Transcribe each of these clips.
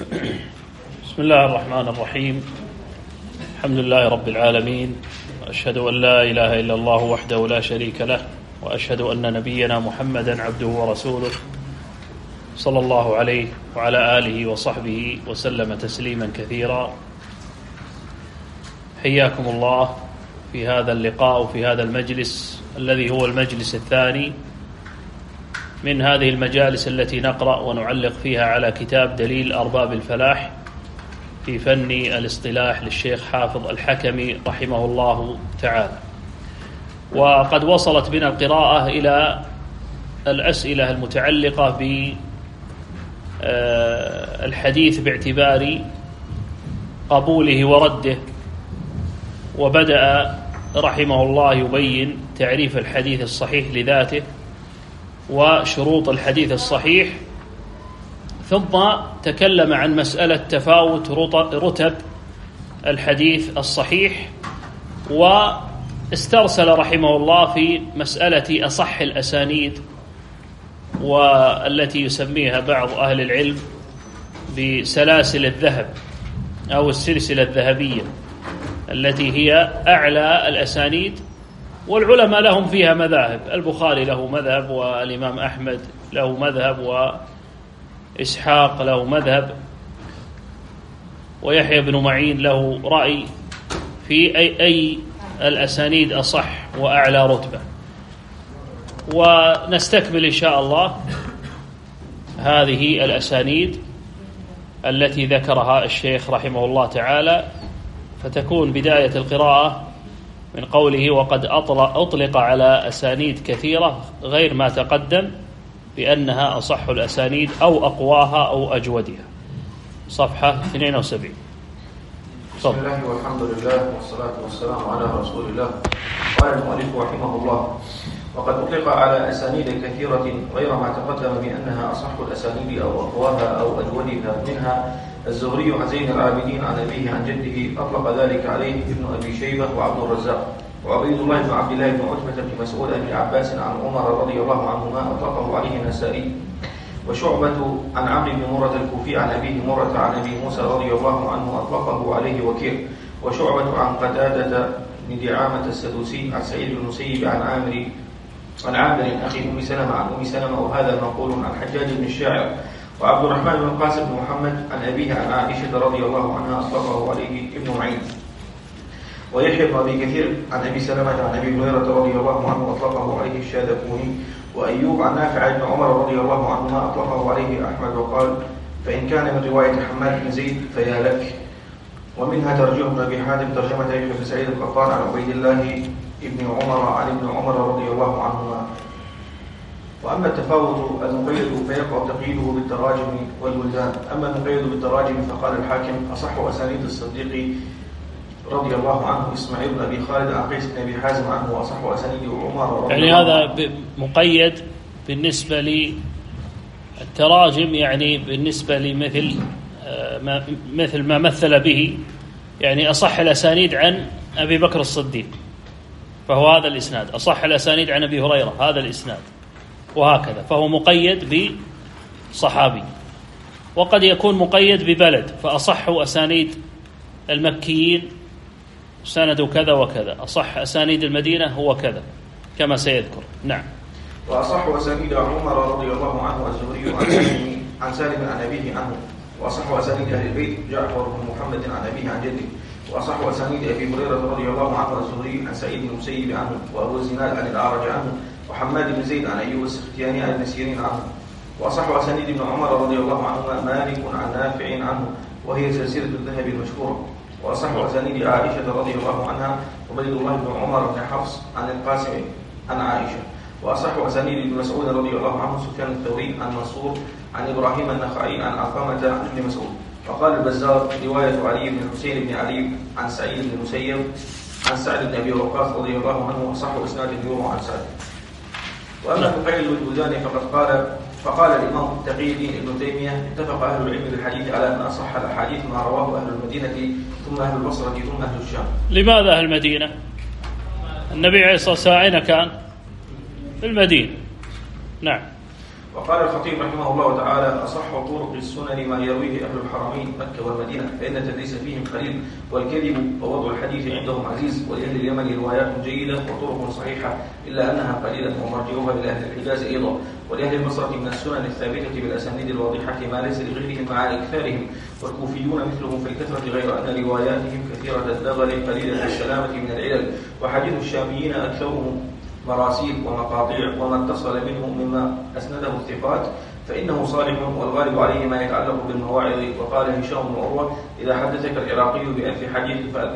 بسم الله الرحمن الرحيم. الحمد لله رب العالمين، وأشهد أن لا إله إلا الله وحده لا شريك له، وأشهد أن نبينا محمدا عبده ورسوله صلى الله عليه وعلى آله وصحبه وسلم تسليما كثيرا. حياكم الله في هذا اللقاء وفي هذا المجلس الذي هو المجلس الثاني من هذه المجالس التي نقرأ ونعلق فيها على كتاب دليل أرباب الفلاح في فن الاصطلاح للشيخ حافظ الحكمي رحمه الله تعالى. وقد وصلت بنا القراءة إلى الأسئلة المتعلقة بالحديث باعتبار قبوله ورده، وبدأ رحمه الله يبين تعريف الحديث الصحيح لذاته وشروط الحديث الصحيح، ثم تكلم عن مسألة تفاوت رتب الحديث الصحيح، واسترسل رحمه الله في مسألة أصح الأسانيد، والتي يسميها بعض أهل العلم بسلاسل الذهب أو السلسلة الذهبية، التي هي أعلى الأسانيد، والعلماء لهم فيها مذاهب. البخاري له مذهب، والإمام أحمد له مذهب، وإسحاق له مذهب، ويحيى بن معين له رأي في أي الأسانيد أصح وأعلى رتبة. ونستكمل إن شاء الله هذه الأسانيد التي ذكرها الشيخ رحمه الله تعالى، فتكون بداية القراءة من قوله: وقد أطلق على أسانيد كثيرة غير ما تقدم بأنها أصح الأسانيد أو أقواها أو أجودها. صفحة 72. بسم الله والحمد لله والصلاة والسلام على رسول الله. قال المؤلف رحمه الله: وقد أطلق على أسانيد كثيرة غير ما تقدم بأنها أصح الأسانيد أو أقواها أو أجودها، منها الزهري عن زين العابدين عن أبيه عن جده، أطلق ذلك عليه ابن أبي شيبة وعبد الرزاق، وعبيد الله بن عبد الله بن عتبة بن مسعود بن عباس عن عمر رضي الله عنهما أطلقه عليه النسائي، وشعبة عن عمرو بن مرة الكوفي عن أبيه مرة عن أبي موسى رضي الله عنه أطلقه عليه وكيع، وشعبة عن قتادة بن دعامة السدوسي عن سعيد بن المسيب عن عامر أخي أم سلمة عن أم سلمة، وهذا منقول عن حجاج بن الشاعر. وعبد الرحمن بن القاسم بن محمد عن أبيه عن عائشة رضي الله عنها أطلقه عليه ابن معين. ويحيى بن أبي كثير عن أبي سلمة عن أبي هريرة رضي الله عنه أطلقه عليه الشاذكوني. وأيوب عن نافع بن عمر رضي الله عنهما أطلقه عليه أحمد، وقال: فإن كان من رواية حماد بن زيد فيا لك. ومنها ترجمة ابن أبي حاتم ترجمة يحيى بن سعيد القطان عن عبيد الله ابن عمر عن ابن عمر رضي الله عنهما. وأما التفاوت المقيد فيقع تقييده بالتراجم والبلدان. أما المقيد بالتراجم فقال الحاكم: أصح أسانيد الصديق رضي الله عنه إسماعيل بن أبي خالد عن قيس بن أبي حازم عنه، وأصح أسانيد عمر رضي الله عنه. يعني هذا مقيد بالنسبة للتراجم، يعني بالنسبة لمثل ما مثل به، يعني أصح الأسانيد عن أبي بكر الصديق فهو هذا الإسناد، أصح الأسانيد عن أبي هريرة هذا الإسناد، وهكذا، فهو مقيد بصحابي. وقد يكون مقيد ببلد، فأصح أسانيد المكيين سند كذا وكذا، أصح أسانيد المدينة هو كذا، كما سيذكر. نعم. وأصح أسانيد عمر رضي الله عنه الزهري عن سالم عن أبيه عنه. وأصح أسانيد أهل البيت جعفر بن محمد عن أبيه عن جده. وأصح أسانيد أبي هريرة رضي الله عنه الزهري عن سعيد بن المسيب عنه، وأبو الزناد عن الأعرج عنه، وحماد بن زيد عن أيوب السختياني عن ابن سيرين عنه. وأصح أسانيد ابن عمر رضي الله عنهما مالك عن نافع عنه، وهي سلسلة الذهب المشهورة. وأصح أسانيد عائشة رضي الله عنها عبيد الله بن عمر بن حفص عن القاسم عن عائشة. وأصح أسانيد ابن مسعود رضي الله عنه سفيان الثوري عن منصور عن إبراهيم النخعي عن علقمة عن ابن مسعود. وقال البزار: رواية علي بن الحسين بن علي عن سعيد بن المسيب عن سعد بن أبي وقاص رضي الله عنه أصح إسناد يروى عن سعد. وأما المقيد بالبلدان فقال الإمام تقي الدين ابن تيمية: اتفق أهل العلم بالحديث على أن أصح الأحاديث ما رواه أهل المدينة ثم أهل البصرة ثم أهل الشام. لماذا أهل المدينة؟ النبي عليه الصلاة والسلام أين كان؟ في المدينة. نعم. وقال الخطيب رحمه الله تعالى: أصح طرق السنن ما يرويه أهل الحرمين مكة والمدينة، فإن التدليس فيهم قليل، والكذب ووضع الحديث عندهم عزيز، ولأهل اليمن روايات جيدة وطرق صحيحة إلا أنها قليلة، ومرجعها لأهل الحجاز أيضا. ولأهل البصرة من السنن الثابتة بالأسانيد الواضحة ما ليس لغيرهم مع إكثارهم، والكوفيون مثلهم في الكثرة، غير أن رواياتهم كثيرة الدغل قليلة السلامة من العلل. وحديث الشاميين أكثرهم مراسيل ومقاطيع، وما اتصل منهم مما أسنده الثقات فإنه صالح، والغالب عليه ما يتعلق بالمواعظ. وقال هشام بن عروة: إذا حدثك العراقي ب1000 حديث فألقي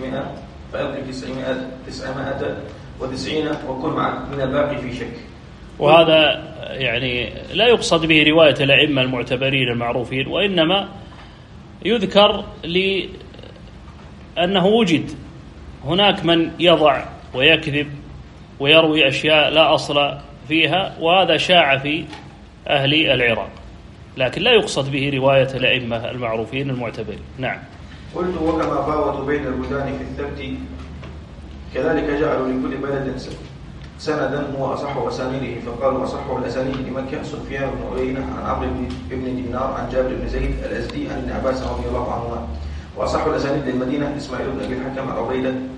990 وكن من الباقي في شك. وهذا يعني لا يقصد به رواية الأئمة المعتبرين المعروفين، وإنما يذكر لأنه وجد هناك من يضع ويكذب ويروي أشياء لا أصل فيها، وهذا شاع في أهل العراق، لكن لا يقصد به رواية الأئمة المعروفين المعتبرين. نعم. قلت: وكما فاوتوا بين البلدان في الثبت كذلك جعلوا لكل بلد سندا هو أصح أسانيده، فقالوا أصح الأسانيد لمكة سفيان بن عيينة عن عمرو بن دينار عن جابر بن زيد الأزدي عن ابن عباس رضي الله عنهما. وأصح الأسانيد للمدينة إسماعيل بن أبي الحكم عن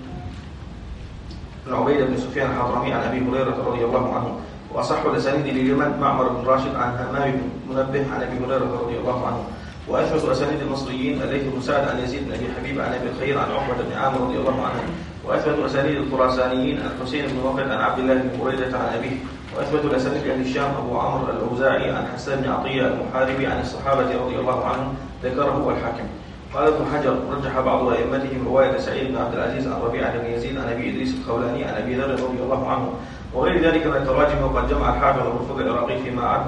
عبيدة بن سفيان الحضرمي عن أبي هريرة رضي الله عنه. وأصح الأسانيد لليمن معمر بن راشد عن همام بن منبه عن أبي هريرة رضي الله عنه. وأثبت أسانيد المصريين الليث بن سعد عن يزيد بن أبي حبيب عن أبي الخير عن عقبة بن عامر رضي الله عنه. وأثبت أسانيد الخراسانيين الحسين بن وقد عن عبد الله بن بريدة عن أبيه. وأثبت الأسانيد أهل الشام أبو عمرو الأوزاعي عن حسان بن عطية المحاربي عن الصحابة رضي الله عنهم، ذكره الحاكم. قال ابن حجر: رجح بعض أئمتهم رواية سعيد بن عبد العزيز عن ربيعة بن يزيد عن أبي إدريس الخولاني عن أبي ذر رضي الله عنه، وغير ذلك من التراجم. وقد جمع الحافظ أبو الفضل العراقي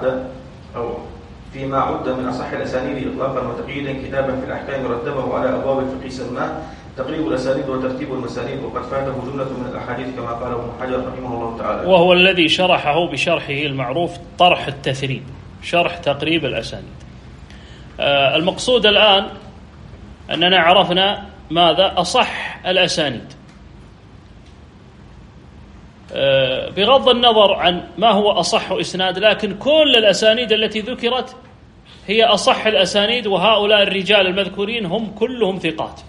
فيما عد من أصح الأسانيد إطلاقا وتقييدا كتابا في الأحكام رتبه على أبواب الفقه سماه تقريب الأسانيد وترتيب المسانيد، وقد فاته جملة من الأحاديث كما قال ابن حجر رحمه الله تعالى، وهو الذي شرحه بشرحه المعروف طرح التثريب، شرح تقريب الأسانيد. المقصود الآن أننا عرفنا ماذا أصح الأسانيد، بغض النظر عن ما هو أصح إسناد، لكن كل الأسانيد التي ذكرت هي أصح الأسانيد، وهؤلاء الرجال المذكورين هم كلهم ثقات،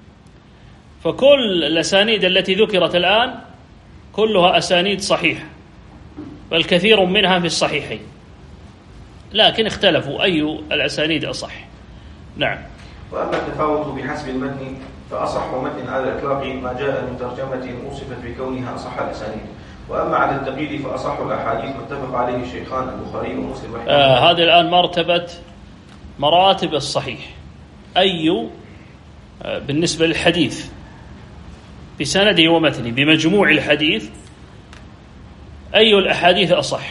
فكل الأسانيد التي ذكرت الآن كلها أسانيد صحيحة، بل كثير منها في الصحيحين، لكن اختلفوا أي الأسانيد أصح. نعم. وأما التفاوت بحسب المتن فأصح متن على الإطلاق ما جاء من ترجمة وصفت بكونها أصح الأسانيد. وأما على التقييد فأصح الأحاديث متفق عليه الشيخان البخاري ومسلم هذه الآن مراتب الصحيح. بالنسبة للحديث بسنده ومتنه بمجموع الحديث، أي الأحاديث أصح؟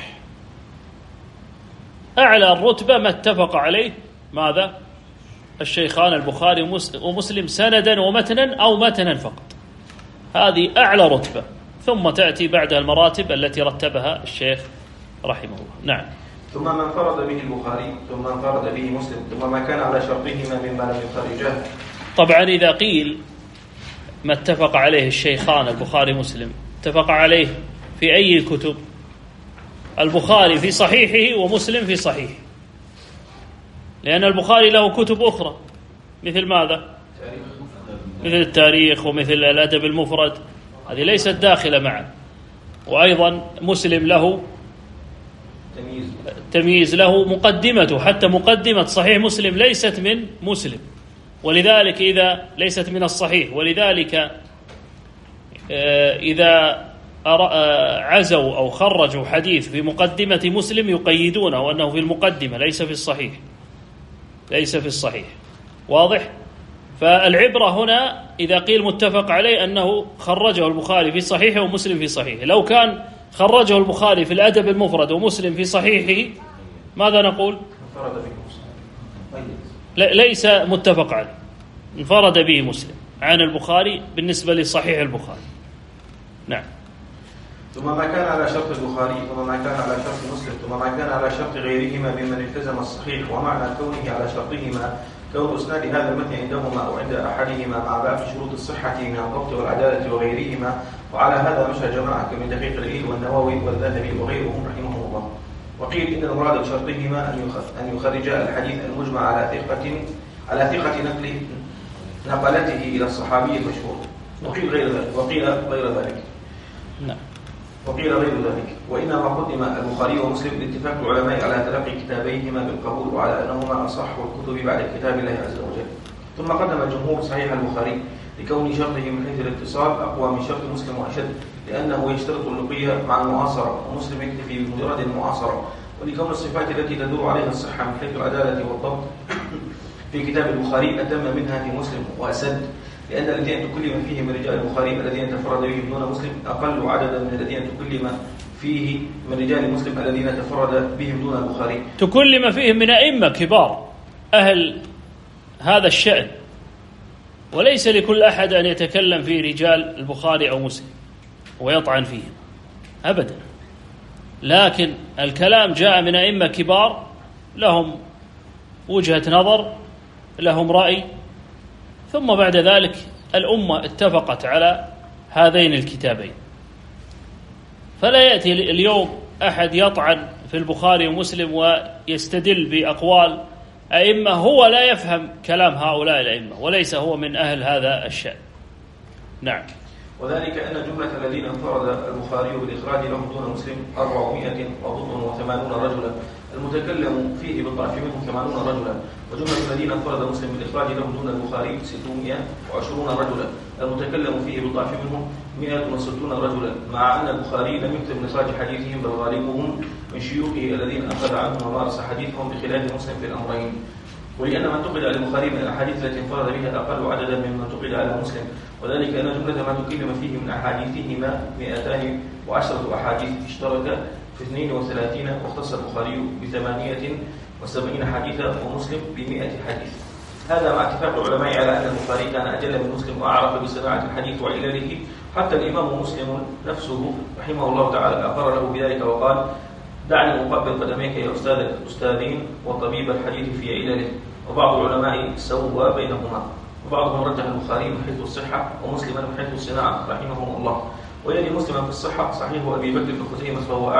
أعلى الرتبة ما اتفق عليه ماذا؟ الشيخان البخاري ومسلم سندا ومتنا أو متنا فقط، هذه أعلى رتبة، ثم تأتي بعدها المراتب التي رتبها الشيخ رحمه الله. نعم. ثم ما انفرد به البخاري، ثم انفرد به مسلم، ثم ما كان على شرطهما مما لم يخرجاه. طبعا إذا قيل ما اتفق عليه الشيخان البخاري ومسلم، اتفق عليه في أي الكتب؟ البخاري في صحيحه ومسلم في صحيحه، لأن البخاري له كتب أخرى مثل ماذا؟ مثل التاريخ ومثل الأدب المفرد، هذه ليست داخلة معا. وأيضا مسلم له تمييز، له مقدمته، حتى مقدمة صحيح مسلم ليست من مسلم، ولذلك إذا ليست من الصحيح، ولذلك إذا عزوا أو خرجوا حديث في مقدمة مسلم يقيدونه أنه في المقدمة ليس في الصحيح، ليس في الصحيح. واضح؟ فالعبرة هنا إذا قيل متفق عليه أنه خرجه البخاري في صحيحه ومسلم في صحيحه. لو كان خرجه البخاري في الأدب المفرد ومسلم في صحيحه ماذا نقول؟ ليس متفق عليه، انفرد به مسلم عن البخاري بالنسبة لصحيح البخاري. نعم. ثم ما كان على شرط البخاري، ثم ما كان على شرط مسلم، ثم ما كان على شرط غيرهما ممن التزم الصحيح. ومعنى كونه على شرطهما كون اسناد هذا المتن عندهما او عند احدهما مع باقي شروط الصحه من الضبط والعداله وغيرهما. وعلى هذا مشى جماعه من دقيق العيد والنووي والذهبي وغيرهم رحمهم الله. وقيل إن المراد بشرطهما أن يخرجا الحديث المجمع على ثقة نقلته إلى الصحابي المشهور. وقيل غير ذلك. وإنما قدم البخاري ومسلم لاتفاق العلماء على تلقي كتابيهما بالقبول وعلى أنهما أصح الكتب بعد كتاب الله عز وجل. ثم قدم الجمهور صحيح البخاري لكون شرطه من حيث الاتصال أقوى من شرط مسلم وأشد، لأنه يشترط اللقية مع المعاصرة، ومسلم يكتفي بمجرد المعاصرة، ولكون الصفات التي تدور عليها الصحة من حيث العدالة والضبط في كتاب البخاري أتم منها في مسلم وأسد، لأن الذين تكلم فيه من رجال البخاري الذين تفرد بهم دون مسلم أقل عددا من الذين تكلم فيه من رجال مسلم الذين تفرد بهم دون البخاري. تكلم فيهم من أئمة كبار أهل هذا الشأن، وليس لكل أحد أن يتكلم في رجال البخاري أو مسلم ويطعن فيهم أبدا، لكن الكلام جاء من أئمة كبار لهم وجهة نظر، لهم رأي، ثم بعد ذلك الأمة اتفقت على هذين الكتابين. فلا يأتي اليوم أحد يطعن في البخاري ومسلم ويستدل بأقوال أئمة هو لا يفهم كلام هؤلاء الأئمة وليس هو من أهل هذا الشأن. نعم. وذلك أن جملة الذين انفرد البخاري بالإخراج لهم دون مسلم 480 رجلا، المتكلم فيه بالضعف منهم 80 رجلا، وجملة الذين انفرد مسلم بالإخراج لهم دون البخاري 620 رجلا، المتكلم فيه بالضعف منهم 160 رجلا، مع أن البخاري لم يكتب إخراج حديثهم بل غالبهم من شيوخه الذين أخذ عنهم ومارس حديثهم بخلاف مسلم في الأمرين. ولأن من تقل على البخاري من الأحاديث التي انفرد بها أقل عددا ممن تقل على مسلم، وذلك أن جملة ما تكلم فيه من أحاديثهما 210 أحاديث اشترك في 32، واختص البخاري ب78 حديثا ومسلم ب100 حديث. هذا مع اتفاق العلماء على أن البخاري كان أجل من مسلم وأعرف بصناعة الحديث وعلله، حتى الإمام مسلم نفسه رحمه الله تعالى أقر له بذلك وقال: دعني أقبل قدميك يا أستاذ الأستاذين وطبيب الحديث في علله. وبعض العلماء سوى بينهما، وبعضهم رجح البخاري من حيث الصحة ومسلما من حيث الصناعة رحمهم الله. ويلي مسلما في الصحة صحيح أبي بكر بن خزيمة، فهو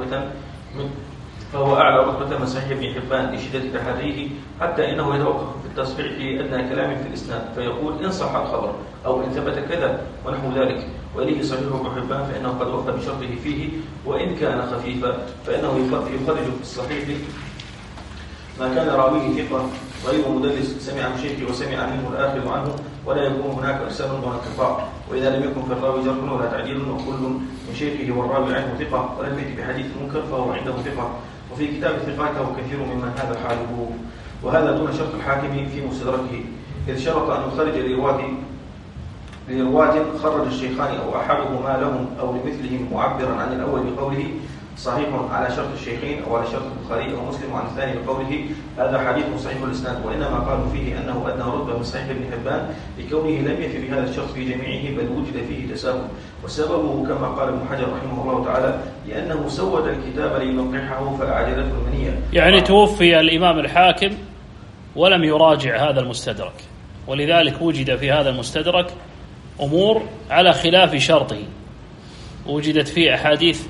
أعلى رتبة من صحيح ابن حبان لشدة تحريه، حتى إنه يتوقف في التصحيح في أدنى كلام في الإسناد فيقول إن صح الخبر أو إن ثبت كذا ونحو ذلك. وإليه صحيح ابن حبان فإنه قد وفى بشرطه فيه، وإن كان خفيفا فإنه يخرج في الصحيح ما كان راويه ثقة غير مدلس سمع من شيخه وسمع منه الآخر عنه، ولا يكون هناك إرسال دون انقطاع. وإذا لم يكن في الراوي جرح ولا تعديل وكل من شيخه والراوي عنه ثقة ولم يأتي بحديث منكر فهو عنده ثقة، وفي كتاب الثقات له كثير ممن هذا حاله. وهذا دون شرط الحاكم في مستدركه، إذ شرط أن يخرج لرواة خرج الشيخان أو أحدهما لهم أو لمثلهم معبرا عن الأول بقوله صحيح على شرط الشيخين أو على شرط البخاري أو مسلم، وعن الثاني بقوله هذا حديث صحيح الإسناد. وإنما قالوا فيه أنه أدنى رتبة من صحيح ابن حبان لكونه لم يفي بهذا الشرط في جميعه بل وجد فيه تساهل، وسببه كما قال ابن حجر رحمه الله تعالى لأنه سود الكتاب لينقحه فأعجلته المنية. يعني توفي الإمام الحاكم ولم يراجع هذا المستدرك، ولذلك وجد في هذا المستدرك أمور على خلاف شرطه، وجدت فيه أحاديث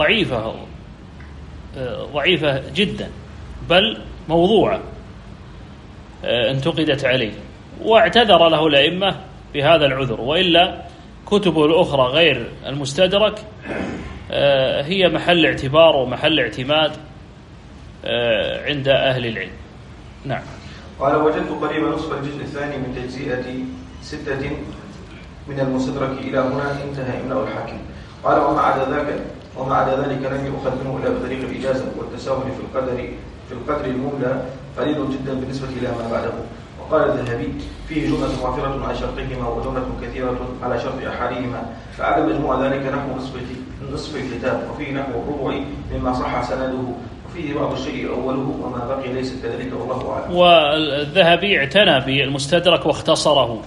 ضعيفة جدا بل موضوعة انتقدت عليه، واعتذر له الأئمة بهذا العذر. وإلا كتبه الأخرى غير المستدرك هي محل اعتبار ومحل اعتماد عند أهل العلم. نعم. قال: وجدت قريب نصف الجزء الثاني من تجزئة 6 من المستدرك إلى هنا انتهى إملاء الحاكم. قال: وما عدا ذلك لم يؤخذ منه إلا بطريق الإجازة، والتساهل في القدر المملى قليل جدا بالنسبة إلى ما بعده. وقال الذهبي: فيه جملة وافرة على شرطهما وجملة كثيرة على شرط أحدهما، فعلى مجموع ذلك نحو نصف الكتاب، وفيه نحو الربع مما صح سنده، وفيه بعض الشيء أوله وما بقي ليس كذلك والله أعلم. والذهبي اعتنى بالمستدرك واختصره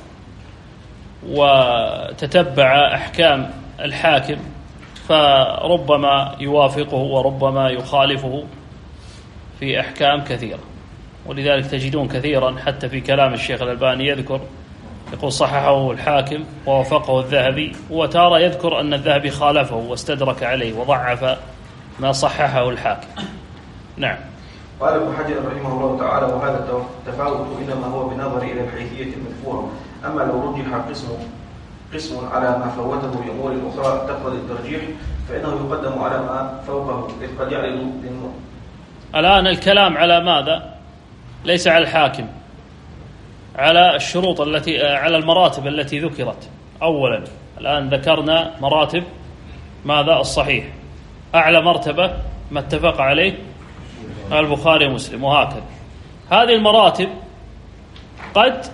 وتتبع أحكام الحاكم، فربما يوافقه وربما يخالفه في أحكام كثيرة. ولذلك تجدون كثيرا حتى في كلام الشيخ الألباني يقول صححه الحاكم ووافقه الذهبي، وتارى يذكر أن الذهبي خالفه واستدرك عليه وضعف ما صححه الحاكم. نعم. قال ابن حجر رحمه الله تعالى: وهذا التفاوت إنما هو بالنظر إلى الحيثية المذكورة، أما لو رجح قسم على ما فوته بأمور أخرى تقتضي الترجيح فإنه يقدم على ما فوقه، إذ قد يعرض الآن الكلام على ماذا؟ ليس على الحاكم، على الشروط على المراتب التي ذكرت أولا. الآن ذكرنا مراتب ماذا؟ الصحيح. أعلى مرتبة ما اتفق عليه البخاري ومسلم، وهكذا. هذه المراتب قد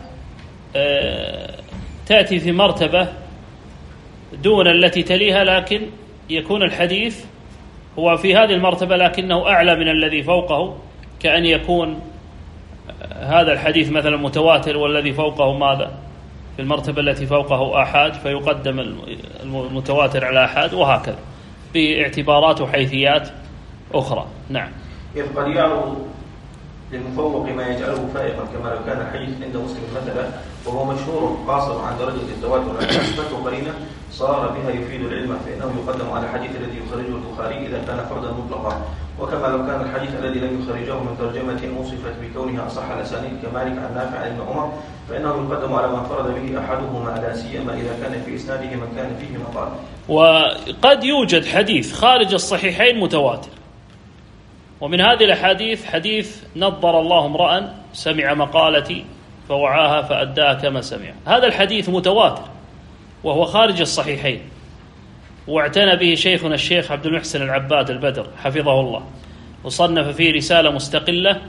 تأتي في مرتبة دون التي تليها، لكن يكون الحديث هو في هذه المرتبة لكنه أعلى من الذي فوقه، كأن يكون هذا الحديث مثلا متواتر والذي فوقه ماذا؟ في المرتبة التي فوقه آحاد، فيقدم المتواتر على آحاد، وهكذا باعتبارات وحيثيات أخرى. نعم. إذ قد يعرض للمفوق ما يجعله فائقا، كما لو كان الحديث عند مسلم مثلا وهو مشهور قاصر عن درجة التواتر لكن صفته قرينة صار بها يفيد العلم، فإنه يقدم على الحديث الذي يخرجه البخاري إذا كان فردا مطلقا. وكما لو كان الحديث الذي لم يخرجه من ترجمة وصفت بكونها أصح الأسانيد كمالك عن نافع عن ابن عمر، فإنه يقدم على من فرد به أحدهما، لا سيما إذا كان في إسناده من كان فيه مقال. وقد يوجد حديث خارج الصحيحين متواتر، ومن هذه الأحاديث حديث: نضر الله امرأ سمع مقالتي فوعاها فأداها كما سمع. هذا الحديث متواتر وهو خارج الصحيحين، واعتنى به شيخنا الشيخ عبد المحسن العباد البدر حفظه الله، وصنف فيه رسالة مستقلة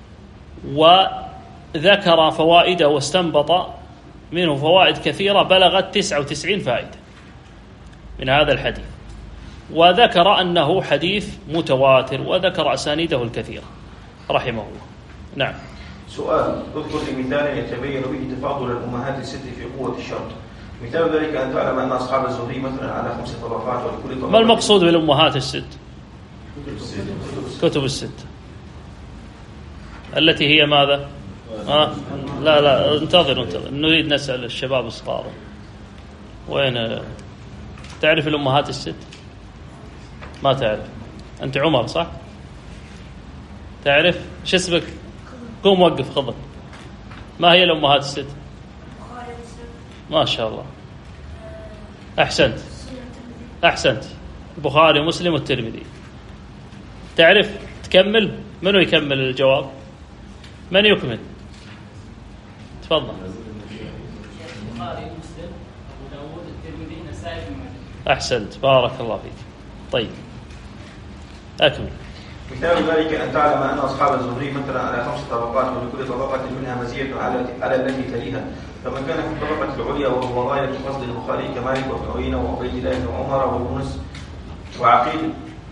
وذكر فوائده واستنبط منه فوائد كثيرة بلغت 99 فائدة من هذا الحديث، وذكر أنه حديث متواتر وذكر أسانيده الكثيرة رحمه الله. نعم. سؤال: اذكر لي مثالا يتبين به تفاضل الأمهات الست في قوة الشرط. مثال ذلك أن تعلم أن أصحاب الزهري مثلا على 5 طبقات، ولكل طبقة. ما المقصود بالأمهات الست؟ كتب الست التي هي ماذا؟ لا انتظر نريد نسأل الشباب الصغار. وين تعرف الأمهات الست؟ ما تعرف أنت؟ عمر صح؟ تعرف؟ شو اسمك؟ قوم وقف خذك. ما هي الأمهات الست؟ ما شاء الله، أحسنت. البخاري ومسلم والترمذي. تعرف تكمل؟ منو يكمل الجواب؟ من يكمل؟ تفضل. البخاري ومسلم أبو داود الترمذي النسائي بن ماجه. أحسنت، بارك الله فيك. طيب أكمل. مثال ذلك أن تعلم أن أصحاب الزهري مثلا على 5 طبقات، ولكل طبقة منها مزية على التي تليها، فمن كان في الطبقة العليا وهو غاية قصد البخاري كمالك وابن عيينة وعبيد الله بن عمر ويونس وعقيل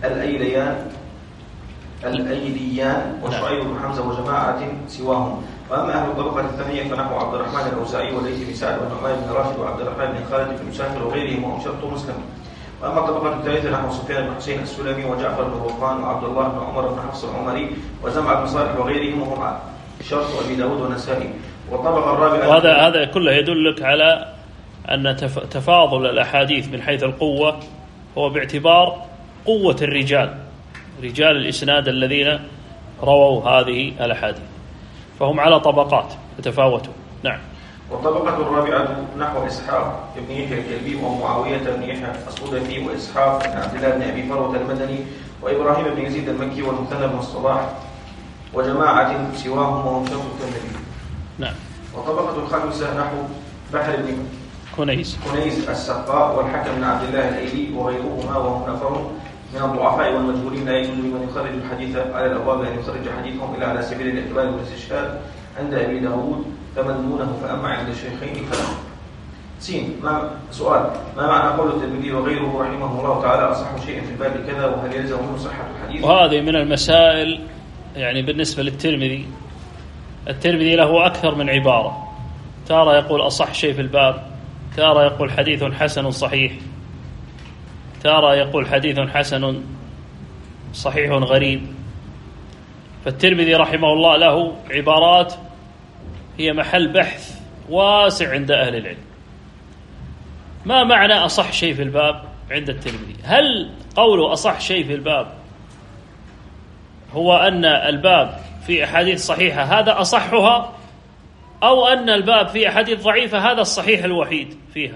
الأيليان وشعيب بن حمزة وجماعة سواهم. وأما أهل الطبقة الثانية فنحو عبد الرحمن الأوزاعي وليث بن سعد والنعمان بن راشد وعبد الرحمن بن خالد بن مسافر وغيرهم وهم شرط مسلم. وأما الطبقة الثالثة نحو سفيان بن حسين السلمي وجعفر بن روقان وعبد الله بن عمر بن حفص العمري وزمع بن صالح وغيرهم وهم شرط أبي داود والنسائي. والطبقة الرابعة هذا كله يدلك على أن تفاضل الأحاديث من حيث القوة هو باعتبار قوة رجال الإسناد الذين رووا هذه الأحاديث، فهم على طبقات يتفاوتون. نعم. والطبقة الرابعة نحو إسحاق بن يحيى الكلبي ومعاوية بن يحيى الصدفي وإسحاق بن عبد الله بن أبي فروة المدني وإبراهيم بن يزيد المكي والمثنى بن الصلاح وجماعة سواهم وهم شرط الترمذي. نعم. والطبقة الخامسة نحو بحر بن كنيز السقاء والحكم بن عبد الله الأيلي وغيرهما وهم نفر من الضعفاء والمجهولين لا يجوز لمن يخرج الحديث على الأبواب أن يخرج حديثهم إلا على سبيل الاعتبار والاستشهاد عند أبي داود تمنونه، فأما عند الشيخين فلا. سؤال: ما معنى قول الترمذي وغيره رحمه الله تعالى أصح شيء في الباب كذا، وهل يلزم منه صحة الحديث؟ وهذه من المسائل يعني بالنسبة للترمذي. الترمذي له أكثر من عبارة، تارة يقول أصح شيء في الباب، تارة يقول حديث حسن صحيح، تارة يقول حديث حسن صحيح غريب. فالترمذي رحمه الله له عبارات هي محل بحث واسع عند أهل العلم. ما معنى أصح شيء في الباب عند الترمذي؟ هل قوله أصح شيء في الباب هو أن الباب في أحاديث صحيحة هذا أصحها، أو أن الباب في أحاديث ضعيفة هذا الصحيح الوحيد فيها.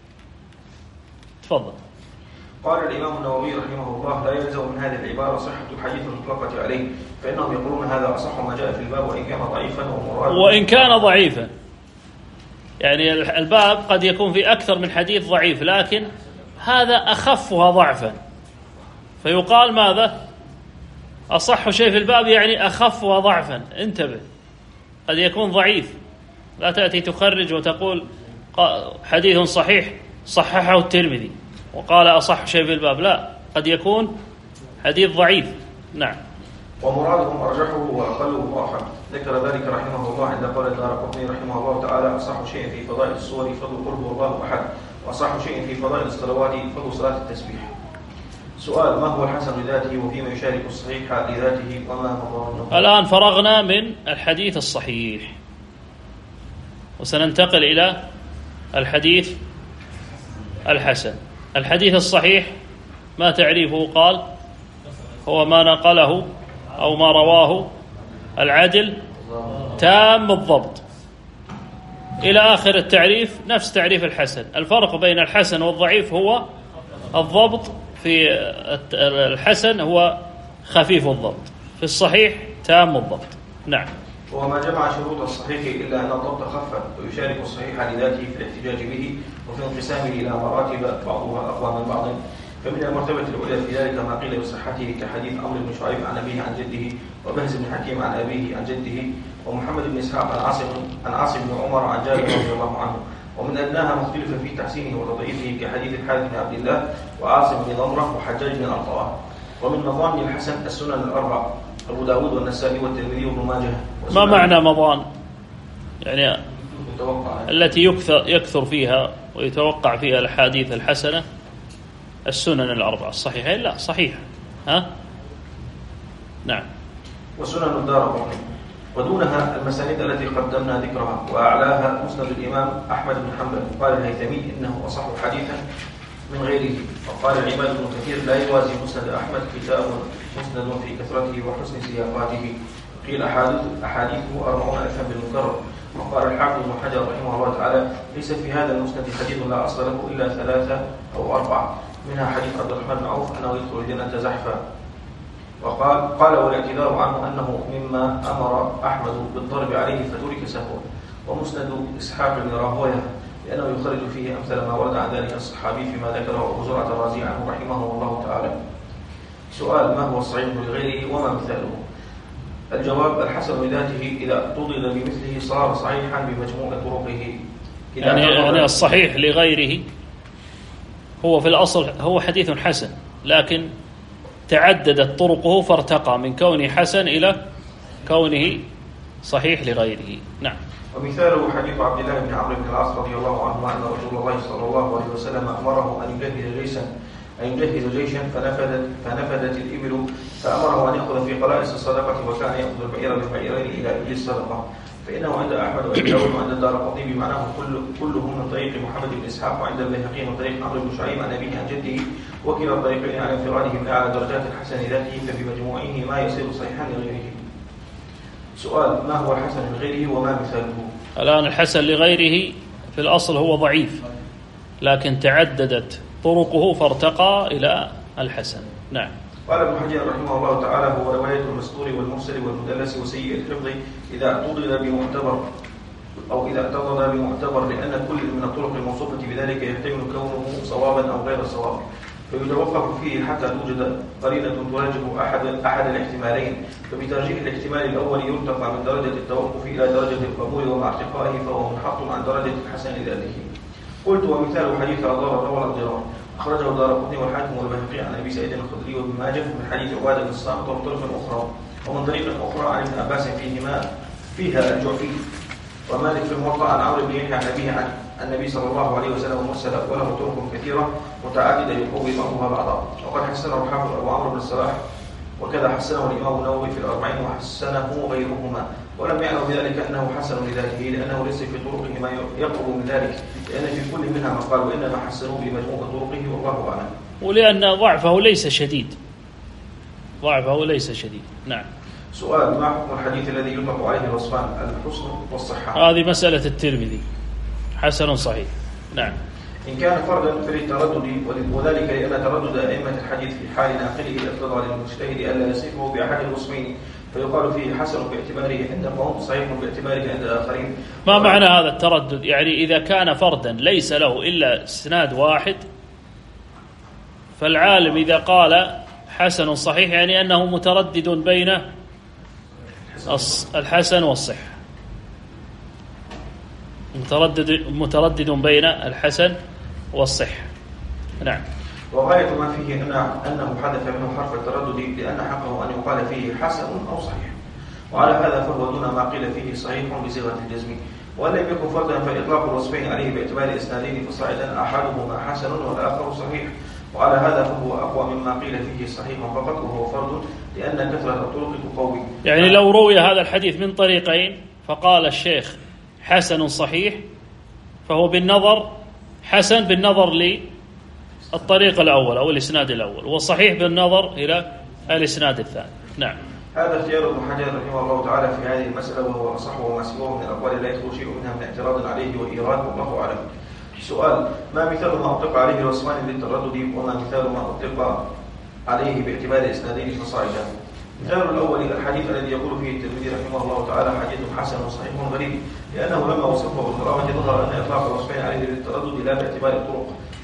تفضل. قال الإمام النووي رحمه الله: لا يلزم من هذه العبارة صحة الحديث المطلقة عليه، فإنهم يقولون هذا أصح ما جاء في الباب وإن كان ضعيفا، وإن كان ضعيفا. يعني الباب قد يكون في أكثر من حديث ضعيف، لكن هذا أخفها ضعفا، فيقال ماذا؟ أصح شيء في الباب يعني أخفها ضعفا. انتبه، قد يكون ضعيف، لا تأتي تخرج وتقول حديث صحيح صححه الترمذي وقال أصح شيء في الباب، لا، قد يكون حديث ضعيف. نعم. ومرادهم أرجحه وأقله وأحد. ذكر ذلك رحمه الله عند قول الدارقطني رحمه الله تعالى: أصح شيء في فضائل السور فضل قل هو الله أحد، وأصح شيء في فضائل الصلوات فضل صلاة التسبيح. سؤال: ما هو الحسن لذاته وفيما يشارك الصحيح لذاته وما هو؟ الآن فرغنا من الحديث الصحيح وسننتقل إلى الحديث الحسن. الحديث الصحيح ما تعريفه؟ قال: هو ما نقله أو ما رواه العدل تام الضبط، إلى آخر التعريف. نفس تعريف الحسن. الفرق بين الحسن والضعيف هو الضبط. في الحسن هو خفيف الضبط، في الصحيح تام الضبط. نعم. وما جمع شروط الصحيح إلا أن الضبط خف ويشارك الصحيح لذاته في الاحتجاج به وفي انقسامه إلى مراتب بعضها أقوى من بعض. فمن المرتبة الأولى في ذلك ما قيل بصحته كحديث عمرو بن شعيب عن أبيه عن جده، وبهز بن حكيم عن أبيه عن جده، ومحمد بن إسحاق عن عاصم بن عمر عن جابر رضي الله عنه. ومن أدناها مختلفة في تحسينه وتضعيفه كحديث الحارث بن عبد الله وعاصم بن ضمرة وحجاج بن أرطاة. ومن مضان الحسن السنن الأربع: أبو داود والنسائي والترمذي وابن ماجه. ما معنى مضان؟ يعني التي يكثر فيها ويتوقع فيها الحديث الحسنة. السنن الأربعة الصحيحة لا صحيحة. نعم. وسنن الدارقطني. ودونها المسانيد التي قدمنا ذكرها، وأعلاها مسند الإمام أحمد بن حنبل. قال الهيثمي إنه أصح حديثا من غيره. وقال العماد بن كثير: لا يوازي مسند أحمد كتاب مسند في كثرته وحسن سياقاته. قيل أحاديثه 40,000 بالمكرر. وقال الحافظ بن حجر رحمه الله تعالى: ليس في هذا المسند حديث لا أصل له إلا 3 أو 4، منها حديث عبد الرحمن بن عوف أنه يدخل الجنة زحفا. وقال والاعتذار عنه أنه مما أمر أحمد بالضرب عليه فترك سهوا. ومسند إسحاق بن راهويه لأنه يخرج فيه أمثل ما ورد عن ذلك الصحابي فيما ذكره أبو زرعة الرازي عنه رحمه الله تعالى. سؤال: ما هو الصحيح لغيره وما مثاله؟ الجواب: الحسن لذاته إذا اعتضد بمثله صار صحيحا بمجموع طرقه. يعني الصحيح لغيره هو في الأصل هو حديث حسن، لكن تعددت طرقه فارتقى من كونه حسن إلى كونه صحيح لغيره. نعم. ومثاله حديث عبد الله بن عمرو بن العاص رضي الله عنه أن رسول الله صلى الله عليه وسلم أمره أن يجهز جيشا فنفدت الإبل، فأمره أن يأخذ في قلائص الصدقة، وكان يأخذ البعير بالبعيرين إلى إبل الصدقة. فإنه عند أحمد وعند داود وعند الدارقطني بمعناه كلهم من طريق محمد بن إسحاق، وعند البيهقي من طريق عمرو بن شعيب عن أبيه عن جده، وكلا الطريقين على انفراده من أعلى درجات الحسن ذاته، فبمجموعه ما يصير صحيحا لغيره. سؤال: ما هو الحسن لغيره وما مثاله؟ الآن الحسن لغيره في الأصل هو ضعيف، لكن تعددت طرقه فارتقى إلى الحسن. نعم. قال ابن حجر رحمه الله تعالى: هو رواية المستور والمرسل والمدلس وسيء الحفظ إذا اعتضد بمعتبر لأن كل من الطرق الموصوفة بذلك يحتمل كونه صوابا أو غير صواب، فيتوقف فيه حتى توجد قرينة تراجع أحد الاحتمالين، فبترجيح الاحتمال الأول يرتقى من درجة التوقف إلى درجة القبول، ومع ارتقائه فهو منحط عن درجة الحسن ذاته. قلت: ومثال حديث الضرر ولا الضرار أخرجه الدارقطني والحاكم والبيهقي عن أبي سعيد الخدري وابن ماجه من حديث عبادة بن الصامت وطرق أخرى، ومن طريق أخرى عن ابن عباس فيها الجعفي ومالك في الموطأ عن عمرو بن يحيى عن أبيه عن النبي صلى الله عليه وسلم مرسلا، وله طرق كثيرة متعددة يقوي بعضها بعضا. وقد حسنه الحافظ أبو عمرو بن الصلاح، وكذا حسنه الإمام النووي في الأربعين وحسنه غيرهما، ولم يعلم بذلك أنه حسن لذاته، لأنه ليس في طرقه ما يقرب من ذلك، لأن في كل منها مقال، وإنما حسنوه بمجموع طرقه والله أعلم. ولأن ضعفه ليس شديد، ضعفه ليس شديد. نعم. سؤال: ما حكم الحديث الذي يطلق عليه الوصفان الحسن والصحة؟ هذه مسألة الترمذي، حسن صحيح. نعم. إن كان فردا فللتردد، وذلك لأن تردد أئمة الحديث في حال ناقله اقتضى للمجتهد ألا يصفه بأحد الوصفين، فيقال فيه حسن باعتباره عند قوم، صحيح باعتباره عند آخرين. ما معنى هذا التردد؟ يعني إذا كان فردا ليس له إلا اسناد واحد، فالعالم إذا قال حسن صحيح يعني أنه متردد بين الحسن والصحة، متردد بين الحسن والصحة. نعم. وغاية ما فيه أنه حدث منه حرف التردد، لأن حقه أن يقال فيه حسن أو صحيح، وعلى هذا فهو دون ما قيل فيه صحيح بصيغة الجزم. وأن لم يكن فردا فإطلاق الوصفين عليه باعتبار إسنادين فصاعدا أحدهما حسن والآخر صحيح، وعلى هذا فهو أقوى مما قيل فيه صحيح فقط وهو فرد، لأن كثرة الطرق تقوي. يعني لو روي هذا الحديث من طريقين فقال الشيخ حسن صحيح، فهو بالنظر حسن بالنظر للطريق الأول أو الإسناد الأول، وصحيح بالنظر إلى الإسناد الثاني. نعم. هذا اختيار ابن حجر رحمه الله تعالى في هذه المسألة، وهو أصح وما سواه من الأقوال لا يدخل شيء منها من اعتراض عليه وإيراد، والله أعلم. سؤال: ما مثال ما أطلق عليه الوصفان للتردد، وما مثال ما أطلق عليه باعتبار إسنادين فصاعدا؟ مثال الأول الحديث الذي يقول فيه الترمذي رحمه الله تعالى حديث حسن صحيح غريب، لأنه لما وصفه بالقراءة ظهر أن إطلاق الوصفين عليه للتردد لا باعتبار الطرق،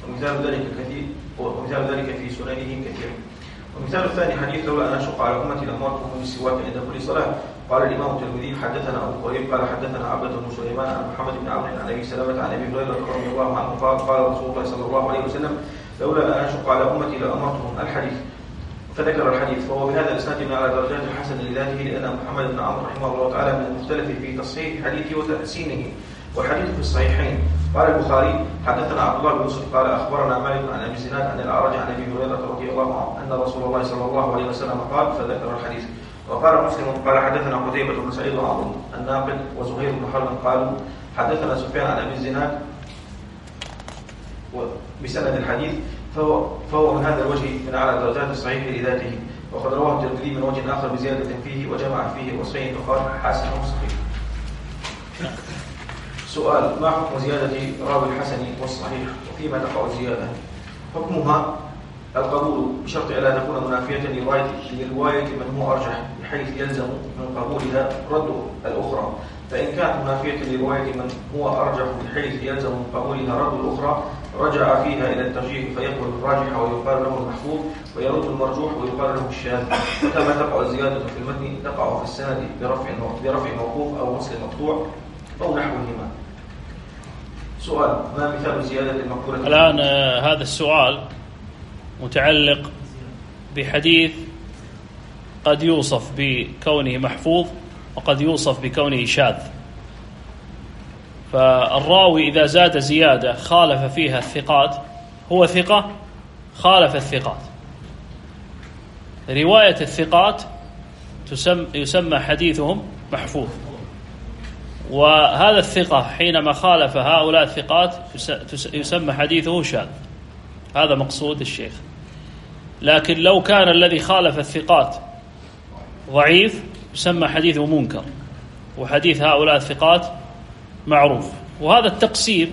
ومثال ذلك في سننه كثير. والمثال الثاني حديث: لولا أن أشق على أمتي لأمرتهم بالسواك عند كل صلاة. قال الإمام الترمذي: حدثنا أبو قريب قال حدثنا عبدة بن سليمان عن محمد بن عمرو عن أبي سلمة عن أبي هريرة رضي الله عنه قال: قال رسول الله صلى الله عليه وسلم: لولا أن أشق على أمتي لأمرتهم الحديث. فذكر الحديث، فهو بهذا الإسناد على درجات الحسن لذاته، لأن محمد بن عمرو رحمه الله تعالى من المختلف في تصحيح حديثه وتحسينه، والحديث في الصحيحين. قال البخاري: حدثنا عبد الله بن يوسف قال أخبرنا مالك عن أبي زناد عن الأعرج عن أبي هريرة رضي الله عنه أن رسول الله صلى الله عليه وسلم قال، فذكر الحديث. وقال مسلم قال حدثنا قتيبة بن سعيد وعمر الناقد وزهير بن حرب قالوا حدثنا سفيان عن أبي زناد بسند الحديث، فهو من هذا الوجه من على درجات الصحيح لذاته. وقد رواه الترمذي من وجه آخر بزيادة فيه وجمع فيه وصفين فقال حسن صحيح. سؤال: ما حكم زيادة راوي الحسن والصحيح، وفيما تقع الزيادة؟ حكمها القبول بشرط ألا تكون منافية لرواية من هو أرجح، بحيث يلزم من قبولها رد الأخرى. فإن كانت منافية لرواية من هو أرجح بحيث يلزم من قبولها رد الأخرى، رجع فيها إلى الترجيح فيقبل الراجح ويقال له المحفوظ، ويرد المرجوح ويقال له الشاذ. وكما تقع الزيادة في المتن تقع في السند برفع موقوف أو وصل مقطوع أو نحوهما. سؤال: ما مثال زيادة المقبولة؟ الآن هذا السؤال متعلق بحديث قد يوصف بكونه محفوظ وقد يوصف بكونه شاذ. فالراوي إذا زاد زيادة خالف فيها الثقات، هو ثقة خالف الثقات، رواية الثقات يسمى حديثهم محفوظ، وهذا الثقة حينما خالف هؤلاء الثقات يسمى حديثه شاذ. هذا مقصود الشيخ. لكن لو كان الذي خالف الثقات ضعيف يسمى حديثه منكر، وحديث هؤلاء الثقات معروف. وهذا التقسيم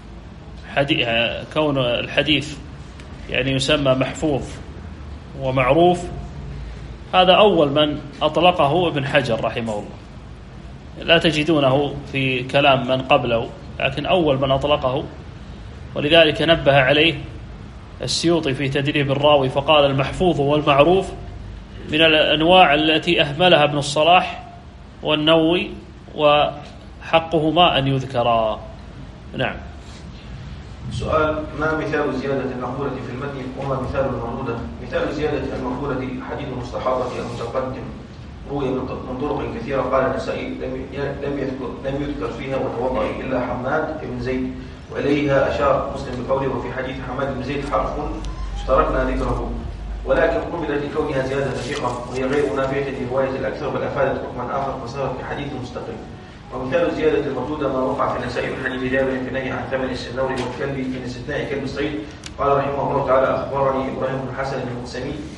كون الحديث يعني يسمى محفوظ ومعروف، هذا أول من أطلقه ابن حجر رحمه الله، لا تجدونه في كلام من قبله، لكن أول من أطلقه. ولذلك نبه عليه السيوطي في تدريب الراوي فقال: المحفوظ والمعروف من الأنواع التي أهملها ابن الصلاح والنووي، وحقهما أن يذكرا. نعم. سؤال: ما مثال زيادة المقبولة في المتن، وما مثال المردودة؟ مثال زيادة المقبولة حديث المستحاضة المتقدم روي من طرق كثيرة. قال النسائي: لم يذكر فيها وتوضأ إلا حماد بن زيد، وإليها أشار مسلم بقوله: وفي حديث حماد بن زيد حرف اشتركنا ذكره، ولكن قبلت لكونها زيادة ثقة، وهي غير منافية لرواية الأكثر، بل أفادت حكما آخر فصارت كحديث مستقل. ومثال زيادة المردودة ما وقع في النسائي من حديث جابر في النهي عن ثمن السنور والكلب في استثناء كلب الصيد. قال رحمه الله تعالى: أخبرني إبراهيم بن حسن المقسمي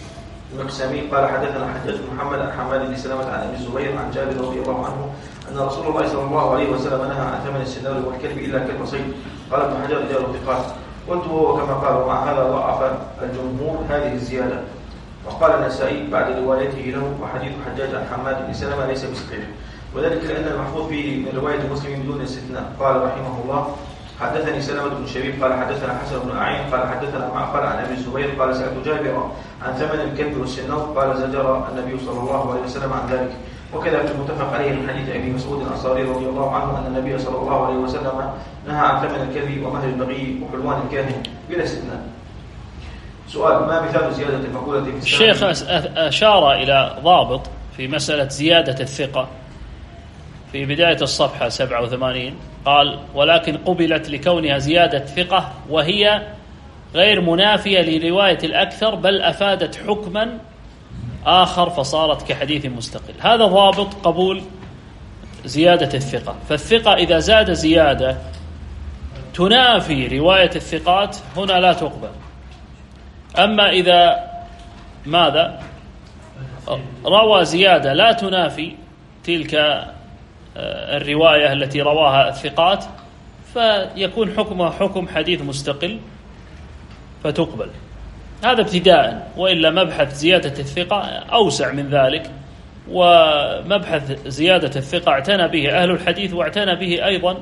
المقسمي قال حدثنا حجاج بن محمد عن حماد بن سلمة عن ابي الزبير عن جابر رضي الله عنه ان رسول الله صلى الله عليه وسلم نهى عن ثمن السنار والكلب الا كلب صيد. قال ابن حجر رجال ثقات. قلت هو كما قال ومع هذا ضعف الجمهور هذه الزياده. وقال النسائي بعد روايته له وحديث حجاج عن حماد بن سلمة ليس بصحيح، وذلك لان المحفوظ فيه من روايه مسلم بدون استثناء. قال رحمه الله حدثني سلمة بن شبيب قال حدثنا حسن بن أعين قال حدثنا معقل عن أبي الزبير قال سألت جابر عن ثمن الكلب والسنور قال زجر النبي صلى الله عليه وسلم عن ذلك. وكذا في المتفق عليه من حديث أبي مسعود الأنصاري رضي الله عنه أن النبي صلى الله عليه وسلم نهى عن ثمن الكلب ومهر البغي وحلوان الكاهن بلا استثناء. سؤال: ما مثال زيادة المقولة في الشيخ أشار إلى ضابط في مسألة زيادة الثقة في بداية الصفحة 87. قال: ولكن قبلت لكونها زيادة ثقة وهي غير منافية لرواية الأكثر بل أفادت حكما آخر فصارت كحديث مستقل. هذا ضابط قبول زيادة الثقة. فالثقة إذا زاد زيادة تنافي رواية الثقات هنا لا تقبل. أما إذا ماذا روى زيادة لا تنافي تلك الرواية التي رواها الثقات فيكون حكمها حكم حديث مستقل فتقبل. هذا ابتداء، وإلا مبحث زيادة الثقة أوسع من ذلك، ومبحث زيادة الثقة اعتنى به أهل الحديث واعتنى به أيضا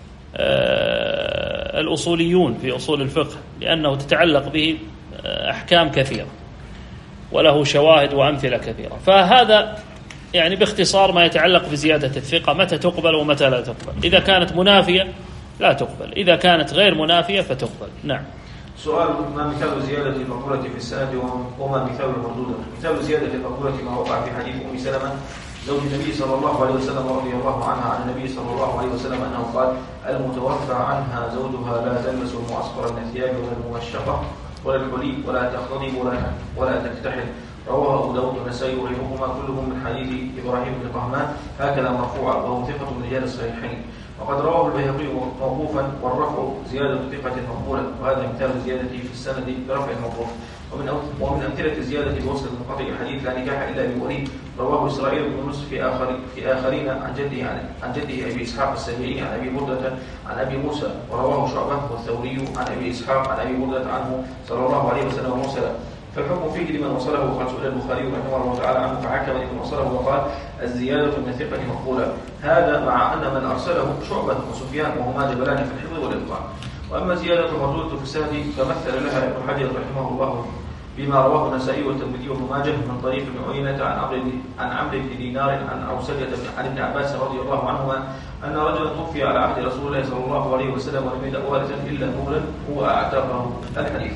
الأصوليون في أصول الفقه، لأنه تتعلق به أحكام كثيرة وله شواهد وأمثلة كثيرة. فهذا يعني باختصار ما يتعلق بزيادة الثقة، متى تقبل ومتى لا تقبل. إذا كانت منافية لا تقبل، إذا كانت غير منافية فتقبل. نعم. سؤال: ما مثال زيادة المقولة في السند وما مثال المردودة؟ مثال زيادة المقولة ما وقع في حديث أم سلمة زوج النبي صلى الله عليه وسلم رضي الله عنها عن النبي صلى الله عليه وسلم أنه قال: المتوفى عنها زوجها لا تلبس المعصفر من الثياب ولا الممشقة ولا الحلي ولا تختضب ولا تكتحل. رواه أبو داود والنسائي وغيرهما كلهم من حديث إبراهيم بن طهمان هكذا مرفوعا وهو ثقة من رجال الصحيحين. وقد رواه البيهقي موقوفا والرفع زيادة ثقة مقبولة، وهذا مثال الزيادة في السند برفع الموقوف. ومن أمثلة الزيادة بوصل المنقطع الحديث لا نكاح إلا بولي رواه إسرائيل بن يونس في آخرين عن جده أبي إسحاق السبيعي عن أبي بردة عن أبي موسى، ورواه شعبة والثوري عن أبي إسحاق عن أبي بردة عنه صلى الله عليه وسلم مرسلا. فالحكم فيه لمن وصله. وقد سئل البخاري رحمه الله تعالى عنه فحكم لمن وصله وقال: الزيادة من ثقة مقبولة. هذا مع أن من أرسله شعبة وسفيان وهما جبلان في الحفظ والإتقان. وأما زيادة المردودة في السند فمثل لها ابن حجر رحمه الله بما رواه النسائي والترمذي وابن ماجه من طريق ابن عيينة عن عمرو بن دينار عن أوسجة عن ابن عباس رضي الله عنهما أن رجلا توفي على عهد رسول الله صلى الله عليه وسلم ولم يدع وارثا إلا نولا هو أعتقه. الحديث.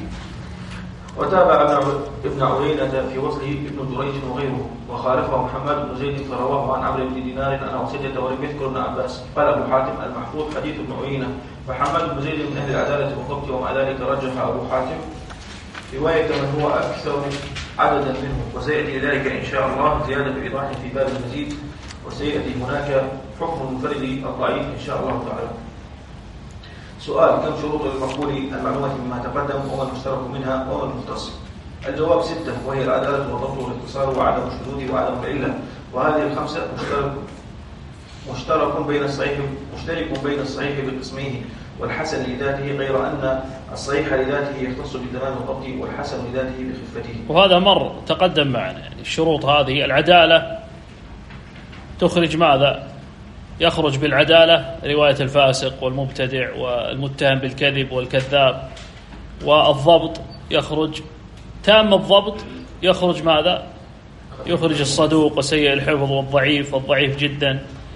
وتابع ابن عيينة في وصله ابن جريج وغيره، وخالفه محمد بن زيد فرواه عن عمرو بن دينار عن أوسجة ولم يذكر ابن عباس. قال أبو حاتم: المحفوظ حديث ابن عيينة، وحماد بن زيد من أهل العدالة والضبط، ومع ذلك رجح أبو حاتم رواية من هو أكثر عددا منه، وسيأتي لذلك إن شاء الله زيادة إيضاح في باب المزيد، وسيأتي هناك حكم المنفرد الضعيف إن شاء الله تعالى. سؤال: كم شروط المقبول المعلومة مما تقدم وما المشترك منها وما المختص؟ الجواب 6، وهي العدالة والضبط والاتصال وعدم الشذوذ وعدم العلة، وهذه الخمسة مشترك بين الصحيح بقسميه، والحسن لذاته، غير أن الصحيح لذاته يختص بتمام الضبط والحسن لذاته بخفته. وهذا مر تقدم معنا. يعني الشروط هذه: العدالة تخرج ماذا؟ يخرج بالعدالة رواية الفاسق والمبتدع والمتهم بالكذب والكذاب. والضبط يخرج تام الضبط، يخرج ماذا؟ يخرج الصدوق وسيء الحفظ والضعيف جدا.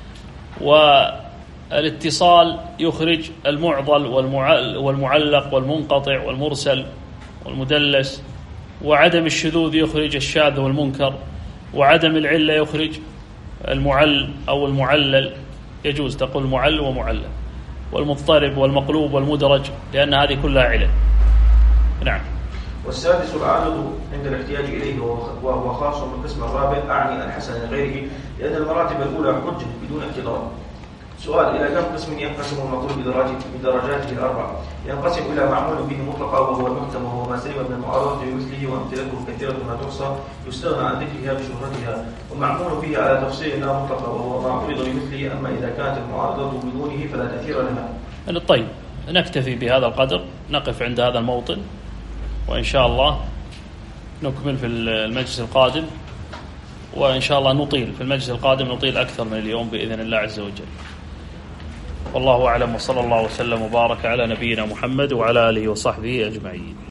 والاتصال يخرج المعضل والمعلق والمنقطع والمرسل والمدلس. وعدم الشذوذ يخرج الشاذ والمنكر. وعدم العلة يخرج المعل أو المعلل، يجوز تقول معل ومعلل، والمضطرب والمقلوب والمدرج، لأن هذه كلها علل. نعم. والسادس العارض عند الاحتياج إليه، وهو خاص بالقسم الرابع، أعني الحسن لغيره، لأن المراتب الأولى حجة بدون اعتراض. سؤال: إلى كم قسم ينقسم المطلوب بدرجاته الأربع؟ ينقسم إلى معمول به مطلقا وهو المحكم وهو ما سلم من المعارضة بمثله وأمثلته كثيرة ما تحصى يستغنى عن ذكرها بشهرتها، ومعمول به على تفصيل لا مطلقا وهو ما عرض بمثله، أما إذا كانت المعارضة بدونه فلا تأثير لها. طيب، نكتفي بهذا القدر، نقف عند هذا الموطن، وإن شاء الله نكمل في المجلس القادم، وإن شاء الله نطيل في المجلس القادم، نطيل أكثر من اليوم بإذن الله عز وجل. والله أعلم، وصلى الله وسلم وبارك على نبينا محمد وعلى آله وصحبه أجمعين.